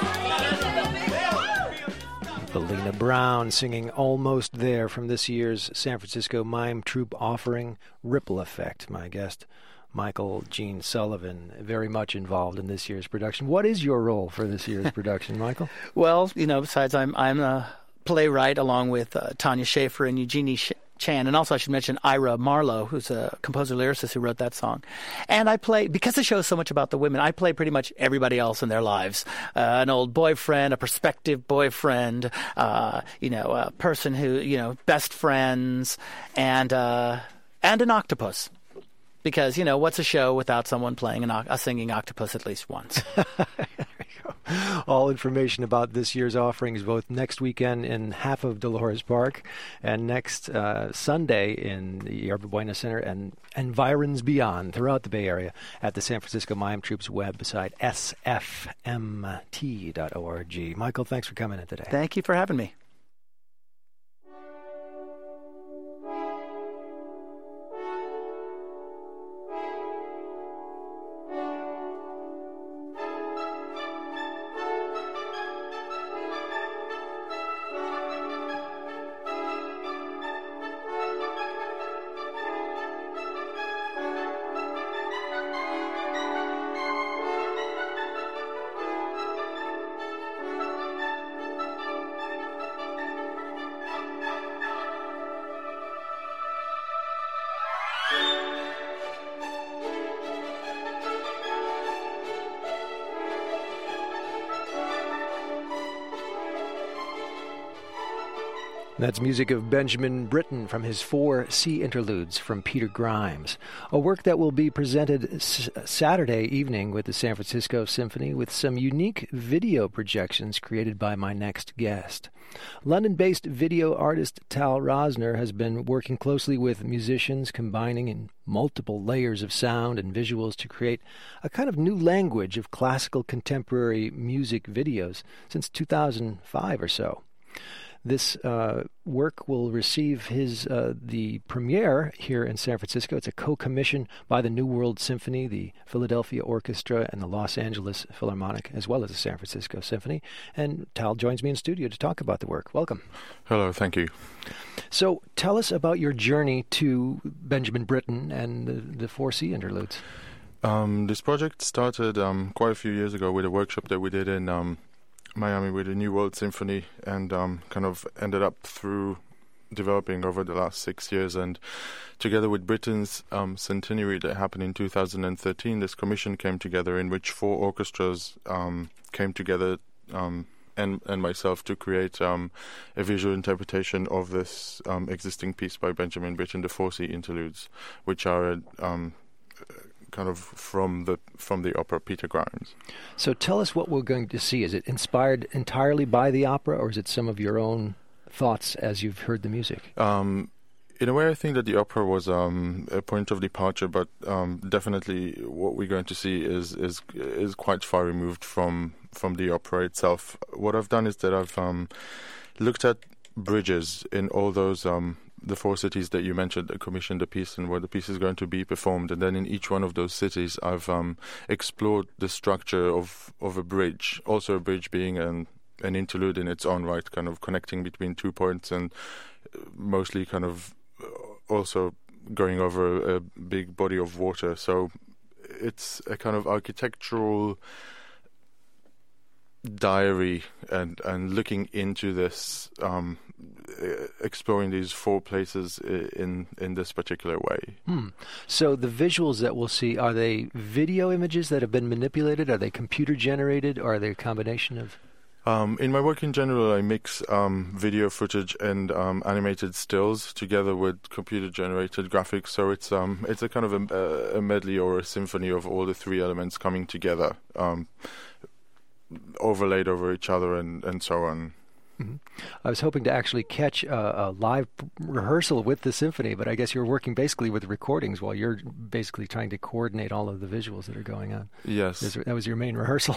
Valina Brown singing Almost There from this year's San Francisco Mime Troupe offering, Ripple Effect. My guest, Michael Gene Sullivan, very much involved in this year's production. What is your role for this year's production, Michael? Well, you know, besides I'm I'm a playwright along with uh, Tanya Schaefer and Eugenie Sh- Chan, and also I should mention Ira Marlowe, who's a composer-lyricist who wrote that song. And I play, because the show is so much about the women, I play pretty much everybody else in their lives. Uh, an old boyfriend, a prospective boyfriend, uh, you know, a person who, you know, best friends, and uh, and an octopus. Because, you know, what's a show without someone playing an, a singing octopus at least once? All information about this year's offerings both next weekend in half of Dolores Park and next uh, Sunday in the Yerba Buena Center and environs beyond throughout the Bay Area at the San Francisco Mime Troupe's website, S F M T dot org. Michael, thanks for coming in today. Thank you for having me. That's music of Benjamin Britten from his four Sea Interludes from Peter Grimes, a work that will be presented s- Saturday evening with the San Francisco Symphony with some unique video projections created by my next guest. London-based video artist Tal Rosner has been working closely with musicians, combining in multiple layers of sound and visuals to create a kind of new language of classical contemporary music videos since two thousand five or so. This uh, work will receive his uh, the premiere here in San Francisco. It's a co-commission by the New World Symphony, the Philadelphia Orchestra, and the Los Angeles Philharmonic, as well as the San Francisco Symphony. And Tal joins me in studio to talk about the work. Welcome. Hello, thank you. So tell us about your journey to Benjamin Britten and the, the Four Sea Interludes. Um, this project started um, quite a few years ago with a workshop that we did in Um, Miami with the New World Symphony, and um, kind of ended up through developing over the last six years. And together with Britten's um, centenary that happened in two thousand thirteen, this commission came together in which four orchestras um, came together um, and, and myself to create um, a visual interpretation of this um, existing piece by Benjamin Britten, the Four Sea Interludes, which are a um, kind of from the from the opera Peter Grimes. So tell us what we're going to see. Is it inspired entirely by the opera, or is it some of your own thoughts as you've heard the music? Um, in a way, I think that the opera was um, a point of departure, but um, definitely what we're going to see is is is quite far removed from from the opera itself. What I've done is that I've um, looked at bridges in all those um, the four cities that you mentioned, that commissioned the piece and where the piece is going to be performed, and then in each one of those cities, I've um, explored the structure of of a bridge. Also, a bridge being an an interlude in its own right, kind of connecting between two points, and mostly kind of also going over a big body of water. So it's a kind of architectural diary, and and looking into this, um, exploring these four places in in this particular way. Hmm. So the visuals that we'll see, are they video images that have been manipulated? Are they computer generated, or are they a combination of? Um, in my work in general, I mix um, video footage and um, animated stills together with computer-generated graphics. So it's um, it's a kind of a, a medley or a symphony of all the three elements coming together, um, overlaid over each other, and, and so on. Mm-hmm. I was hoping to actually catch a, a live rehearsal with the symphony, but I guess you're working basically with recordings while you're basically trying to coordinate all of the visuals that are going on. Yes. That was your main rehearsal.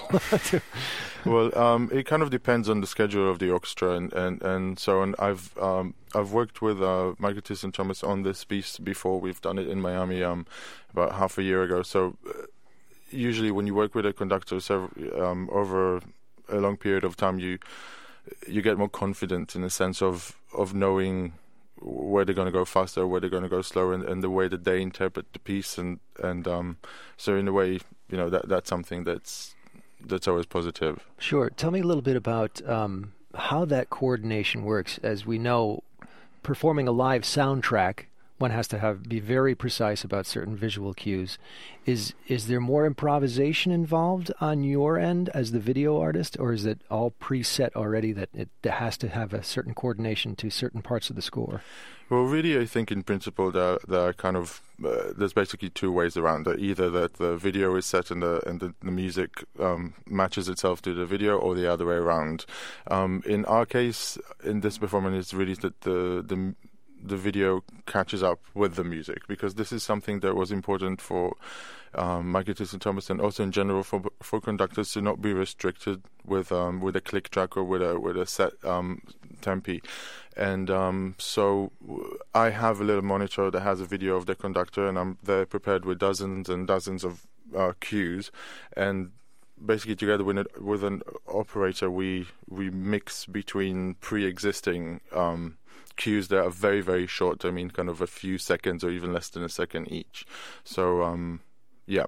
Well, um, it kind of depends on the schedule of the orchestra and, and, and so on. I've um, I've worked with uh, Michael Thyssen-Thomas on this piece before. We've done it in Miami um, about half a year ago. So uh, usually when you work with a conductor several, um, over a long period of time, you you get more confident in the sense of, of knowing where they're going to go faster, where they're going to go slower, and, and the way that they interpret the piece. And, and um, so in a way, you know, that that's something that's that's always positive. Sure. Tell me a little bit about um, how that coordination works. As we know, performing a live soundtrack, one has to have be very precise about certain visual cues. Is is there more improvisation involved on your end as the video artist, or is it all preset already that it has to have a certain coordination to certain parts of the score? Well, really, I think in principle there there are kind of uh, there's basically two ways around it. Either that the video is set and the and the, the music um, matches itself to the video, or the other way around. Um, in our case, in this performance, it's really that the the the video catches up with the music, because this is something that was important for um, Michael Thyssen-Thomas, and also in general for for conductors to not be restricted with um, with a click track or with a with a set um, tempi. And um, so I have a little monitor that has a video of the conductor, and I'm there prepared with dozens and dozens of uh, cues, and basically together with, a, with an operator, we we mix between pre-existing um, cues that are very, very short. I mean, kind of a few seconds or even less than a second each. So, um, yeah.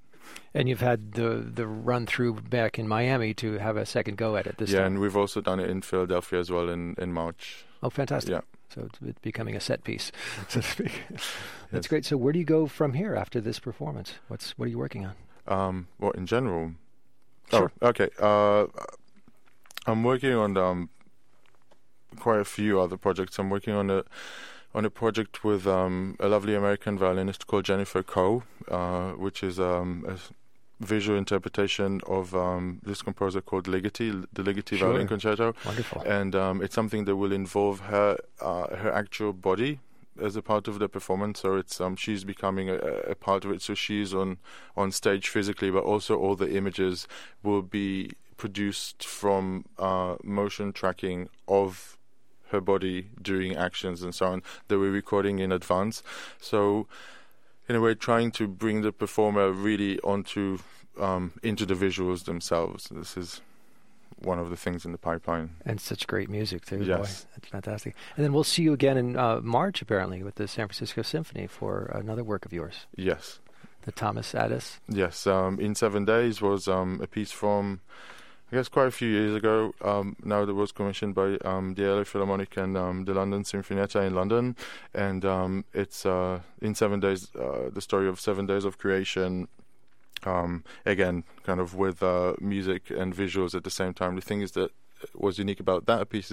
And you've had the the run through back in Miami to have a second go at it this yeah, time. and we've also done it in Philadelphia as well in, in March. Oh, fantastic. Yeah. So it's becoming a set piece, so to speak. That's Yes. great. So where do you go from here after this performance? What's What are you working on? Um, well, in general? Sure. Oh, okay. Uh, I'm working on um, quite a few other projects. I'm working on a on a project with um, a lovely American violinist called Jennifer Coe, uh, which is um, a visual interpretation of um, this composer called Ligeti, the Ligeti Sure. Violin Concerto. Wonderful. And um, it's something that will involve her uh, her actual body as a part of the performance. So it's um, she's becoming a, a part of it. So she's on on stage physically, but also all the images will be produced from uh, motion tracking of her body doing actions and so on that we're recording in advance. So in a way, trying to bring the performer really onto um, into the visuals themselves. This is one of the things in the pipeline. And such great music, too. Yes. Boy, that's fantastic. And then we'll see you again in uh, March, apparently, with the San Francisco Symphony for another work of yours. Yes. The Thomas Addis. Yes. Um, in Seven Days was um, a piece from, I guess, quite a few years ago. Um, now that was commissioned by um, the L A Philharmonic and um, the London Sinfonietta in London. And um, it's uh, in Seven Days, uh, the story of seven days of creation. Um, again, kind of with uh, music and visuals at the same time. The thing is that was unique about that piece is that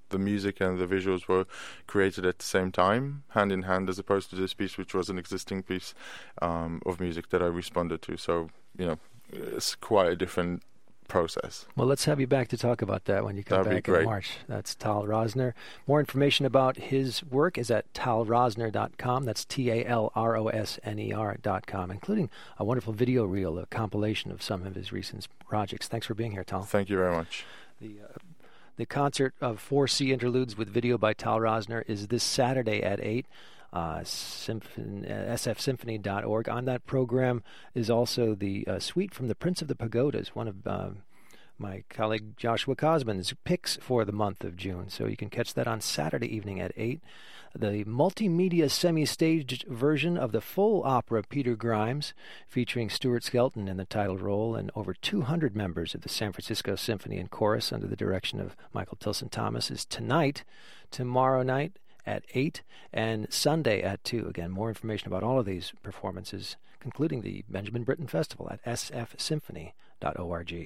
the music and the visuals were created at the same time, hand in hand, as opposed to this piece, which was an existing piece um, of music that I responded to. So, you know, it's quite a different process. Well, let's have you back to talk about that when you come That'd be back in great. March. That's Tal Rosner. More information about his work is at tal rosner dot com. That's T A L R O S N E R dot com, including a wonderful video reel, a compilation of some of his recent projects. Thanks for being here, Tal. Thank you very much. The uh, the concert of four C interludes with video by Tal Rosner is this Saturday at eight. Uh, symphony, uh, S F symphony dot org. On that program is also the uh, suite from The Prince of the Pagodas, one of uh, my colleague Joshua Cosman's picks for the month of June. So you can catch that on Saturday evening at eight. The multimedia semi-staged version of the full opera Peter Grimes, featuring Stuart Skelton in the title role and over two hundred members of the San Francisco Symphony and Chorus under the direction of Michael Tilson Thomas, is tonight, tomorrow night, at eight, and Sunday at two. Again, more information about all of these performances, concluding the Benjamin Britten Festival, at s f symphony dot org.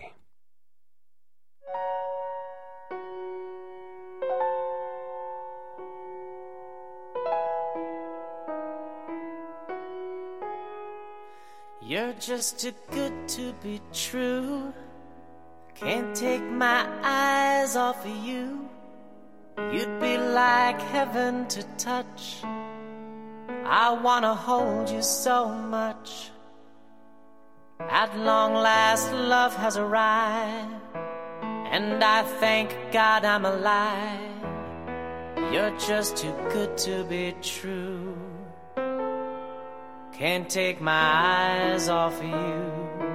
You're just too good to be true. Can't take my eyes off of you. You'd be like heaven to touch. I wanna hold you so much. At long last, love has arrived, and I thank God I'm alive. You're just too good to be true. Can't take my eyes off of you.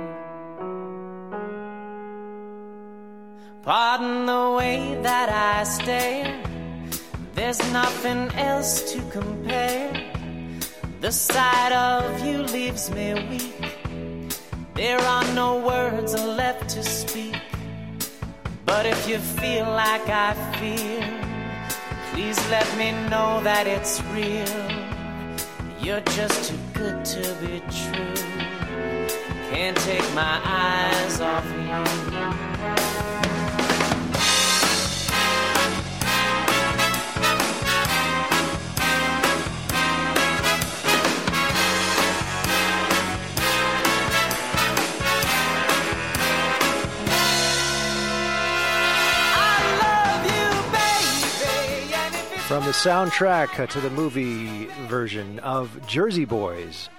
Pardon the way that I stare. There's nothing else to compare. The sight of you leaves me weak. There are no words left to speak. But if you feel like I feel, please let me know that it's real. You're just too good to be true. Can't take my eyes off of you. From the soundtrack to the movie version of Jersey Boys,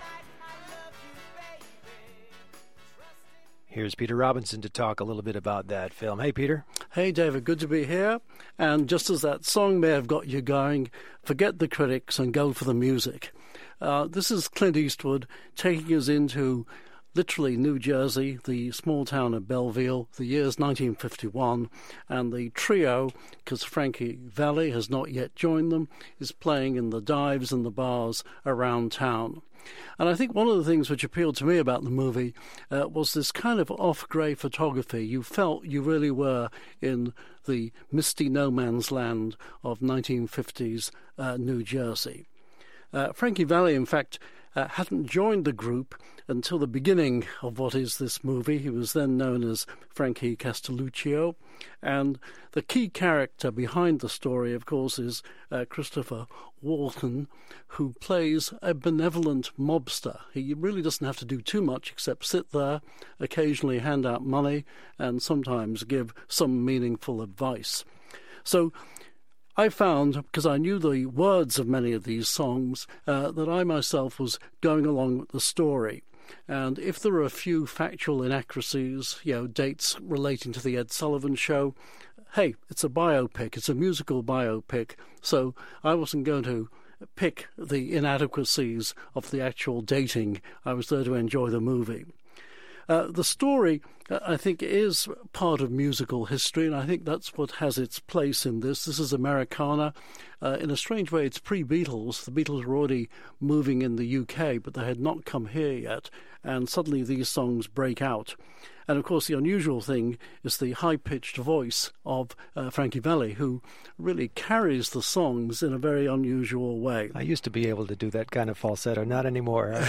here's Peter Robinson to talk a little bit about that film. Hey, Peter. Hey, David. Good to be here. And just as that song may have got you going, forget the critics and go for the music. Uh, this is Clint Eastwood taking us into literally New Jersey, the small town of Belleville. The year's nineteen fifty-one, and the trio, because Frankie Valli has not yet joined them, is playing in the dives and the bars around town. And I think one of the things which appealed to me about the movie uh, was this kind of off-grey photography. You felt you really were in the misty no-man's land of nineteen fifties uh, New Jersey. Uh, Frankie Valli, in fact, uh, hadn't joined the group until the beginning of what is this movie. He was then known as Frankie Castelluccio, and the key character behind the story, of course, is uh, Christopher Walken, who plays a benevolent mobster. He really doesn't have to do too much except sit there, occasionally hand out money, and sometimes give some meaningful advice. So I found, because I knew the words of many of these songs, uh, that I myself was going along with the story. And if there are a few factual inaccuracies, you know, dates relating to the Ed Sullivan Show, hey, it's a biopic, it's a musical biopic, so I wasn't going to pick the inadequacies of the actual dating. I was there to enjoy the movie. Uh, the story, uh, I think, is part of musical history, and I think that's what has its place in this. This is Americana. Uh, in a strange way, it's pre-Beatles. The Beatles were already moving in the U K, but they had not come here yet. and suddenly these songs break out. And of course, the unusual thing is the high-pitched voice of uh, Frankie Valli, who really carries the songs in a very unusual way. I used to be able to do that kind of falsetto, not anymore.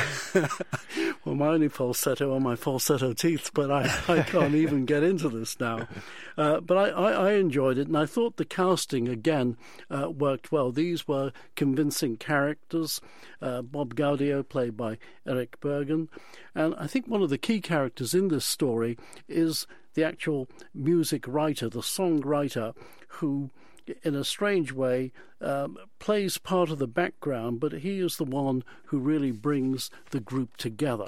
Well, my only falsetto are my falsetto teeth, but I, I can't even get into this now. Uh, but I, I, I enjoyed it, and I thought the casting, again, uh, worked well. These were convincing characters. Uh, Bob Gaudio, played by Eric Bergen. And I think one of the key characters in this story is the actual music writer, the songwriter, who, in a strange way, um, plays part of the background, but he is the one who really brings the group together.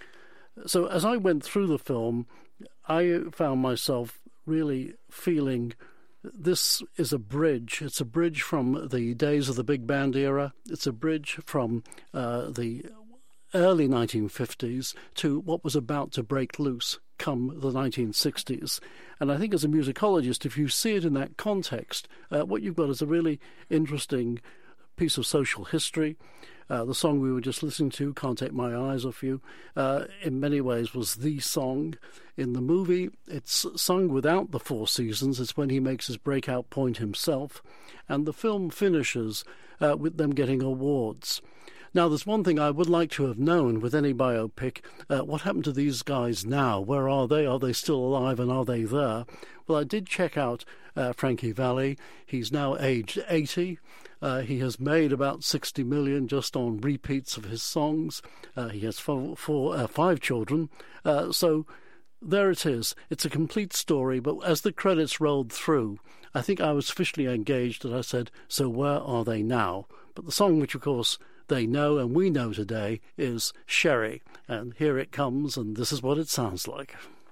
So as I went through the film, I found myself really feeling this is a bridge. It's a bridge from the days of the big band era. It's a bridge from uh, the early nineteen fifties to what was about to break loose come the nineteen sixties. And I think as a musicologist, if you see it in that context, uh, what you've got is a really interesting piece of social history. Uh, the song we were just listening to, Can't Take My Eyes Off You, uh, in many ways was the song. In the movie, it's sung without the Four Seasons. It's when he makes his breakout point himself. And the film finishes uh, with them getting awards. Now, there's one thing I would like to have known with any biopic. Uh, what happened to these guys now? Where are they? Are they still alive, and are they there? Well, I did check out uh, Frankie Valli. He's now aged eighty. Uh, he has made about sixty million just on repeats of his songs. Uh, he has four, four, uh, five children. Uh, so there it is. It's a complete story, but as the credits rolled through, I think I was sufficiently engaged that I said, so where are they now? But the song, which of course they know and we know today, is Sherry. And here it comes, and this is what it sounds like.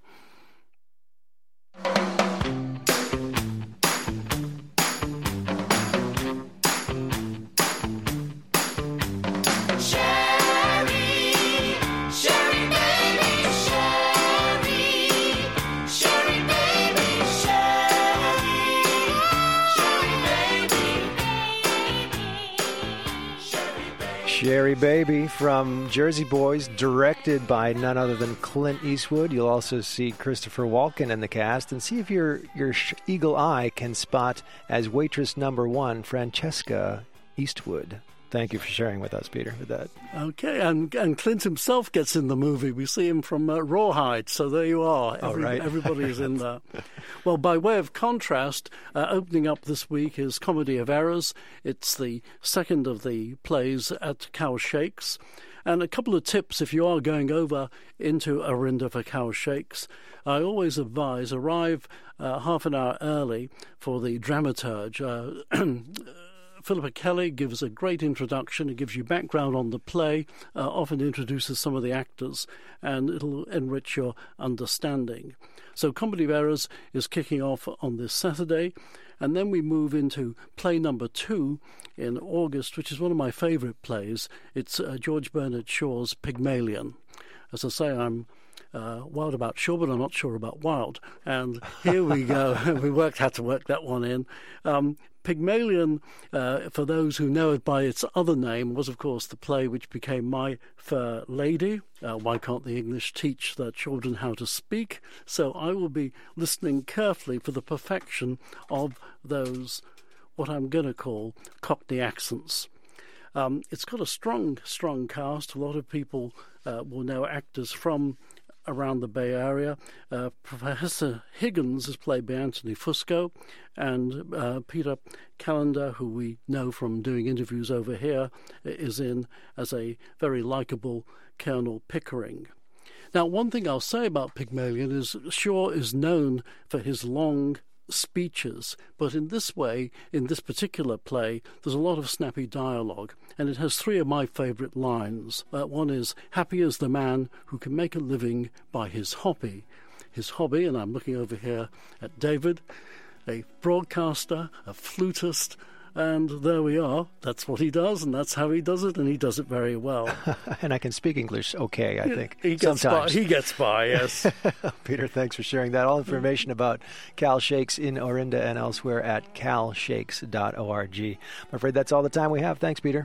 Sherry Baby from Jersey Boys, directed by none other than Clint Eastwood. You'll also see Christopher Walken in the cast, and see if your your eagle eye can spot as waitress number one, Francesca Eastwood. Thank you for sharing with us, Peter, with that. Okay, and and Clint himself gets in the movie. We see him from uh, Rawhide, so there you are. Every, oh, right. Everybody is in there. Well, by way of contrast, uh, opening up this week is Comedy of Errors. It's the second of the plays at Cow Shakes. And a couple of tips if you are going over into Orinda for Cow Shakes. I always advise arrive uh, half an hour early for the dramaturge. Uh, Philippa Kelly gives a great introduction. It gives you background on the play, uh, often introduces some of the actors, and it'll enrich your understanding. So Comedy of Errors is kicking off on this Saturday, and then we move into play number two in August, which is one of my favourite plays. It's uh, George Bernard Shaw's Pygmalion. As I say, I'm Uh, wild about Shaw, but I'm not sure about wild. And here we go. we worked had to work that one in. Um, Pygmalion, uh, for those who know it by its other name, was, of course, the play which became My Fair Lady. Uh, why can't the English teach their children how to speak? So I will be listening carefully for the perfection of those, what I'm going to call, Cockney accents. Um, it's got a strong, strong cast. A lot of people uh, will know actors from around the Bay Area. Uh, Professor Higgins is played by Anthony Fusco, and uh, Peter Callender, who we know from doing interviews over here, is in as a very likeable Colonel Pickering. Now, one thing I'll say about Pygmalion is Shaw is known for his long speeches, but in this way, in this particular play, there's a lot of snappy dialogue, and it has three of my favourite lines. Uh, one is, happy is the man who can make a living by his hobby. His hobby, and I'm looking over here at David, a broadcaster, a flutist, and there we are. That's what he does, and that's how he does it, and he does it very well. And I can speak English okay, I think. He gets Sometimes. by. He gets by, yes. Peter, thanks for sharing that. All information about Cal Shakes in Orinda and elsewhere at cal shakes dot org. I'm afraid that's all the time we have. Thanks, Peter.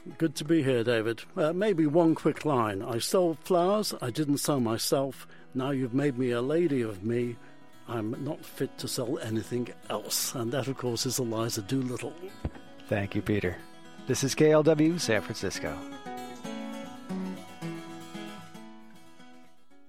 Good to be here, David. Uh, maybe one quick line. I sold flowers, I didn't sell myself. Now you've made me a lady of me. I'm not fit to sell anything else. And that, of course, is Eliza Doolittle. Thank you, Peter. This is K L W San Francisco.